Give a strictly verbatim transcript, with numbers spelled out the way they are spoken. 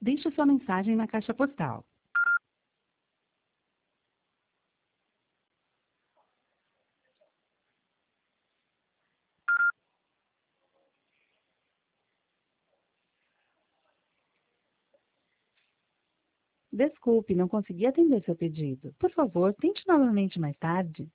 Deixe sua mensagem na caixa postal. Desculpe, não consegui atender seu pedido. Por favor, tente novamente mais tarde.